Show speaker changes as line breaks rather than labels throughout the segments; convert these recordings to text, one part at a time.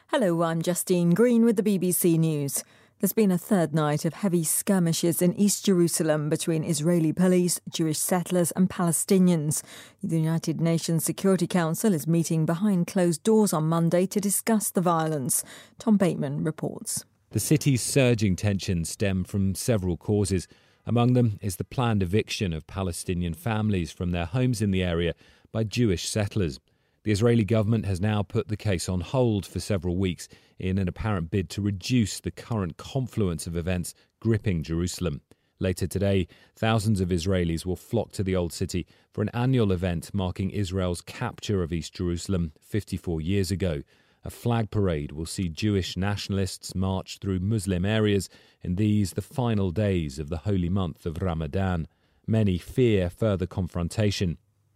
Hello, I'm Justine Green with the BBC News. There's been a third night of heavy skirmishes in East Jerusalem between Israeli police, Jewish settlers and Palestinians. The United Nations Security Council is meeting behind closed doors on Monday to discuss the violence. Tom Bateman reports.
The city's surging tensions stem from several causes. Among them is the planned eviction of Palestinian families from their homes in the area by Jewish settlers. The Israeli government has now put the case on hold for several weeks in an apparent bid to reduce the current confluence of events gripping Jerusalem. Later today, thousands of Israelis will flock to the Old City for an annual event marking Israel's capture of East Jerusalem 54 years ago. A flag parade will see Jewish nationalists march through Muslim areas in these, the final days of the holy month of Ramadan. Many fear further confrontation.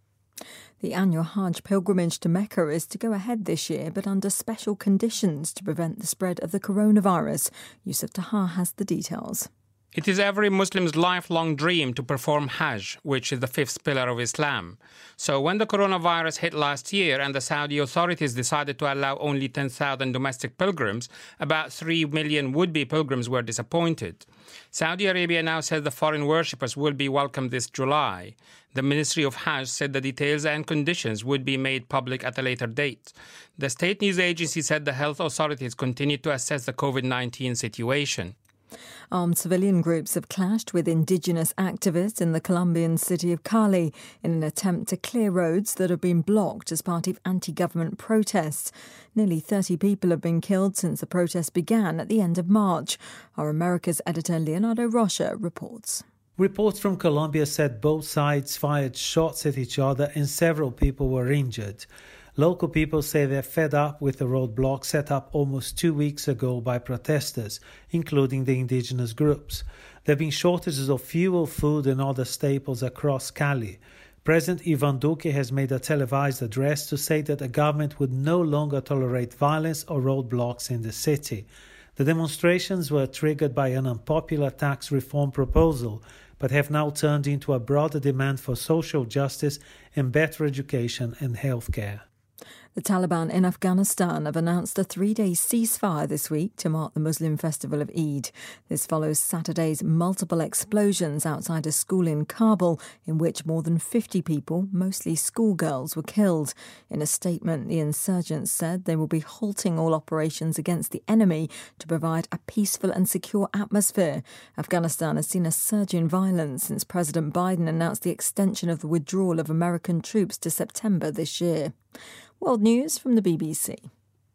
The annual Hajj pilgrimage to Mecca is to go ahead this year, but under special conditions to prevent the spread of the coronavirus. Yusuf Taha has the details.
It is every Muslim's lifelong dream to perform Hajj, which is the fifth pillar of Islam. So when the coronavirus hit last year and the Saudi authorities decided to allow only 10,000 domestic pilgrims, about 3 million would-be pilgrims were disappointed. Saudi Arabia now says the foreign worshippers will be welcome this July. The Ministry of Hajj said the details and conditions would be made public at a later date. The state news agency said the health authorities continue to assess the COVID-19 situation.
Armed civilian groups have clashed with indigenous activists in the Colombian city of Cali in an attempt to clear roads that have been blocked as part of anti-government protests. Nearly 30 people have been killed since the protests began at the end of March. Our America's editor Leonardo Rocha reports.
Reports from Colombia said both sides fired shots at each other and several people were injured. Local people say they're fed up with the roadblock set up almost 2 weeks ago by protesters, including the indigenous groups. There have been shortages of fuel, food and other staples across Cali. President Ivan Duque has made a televised address to say that the government would no longer tolerate violence or roadblocks in the city. The demonstrations were triggered by an unpopular tax reform proposal, but have now turned into a broader demand for social justice and better education and healthcare.
The Taliban in Afghanistan have announced a 3-day ceasefire this week to mark the Muslim festival of Eid. This follows Saturday's multiple explosions outside a school in Kabul, in which more than 50 people, mostly schoolgirls, were killed. In a statement, the insurgents said they will be halting all operations against the enemy to provide a peaceful and secure atmosphere. Afghanistan has seen a surge in violence since President Biden announced the extension of the withdrawal of American troops to September this year. World News from the BBC.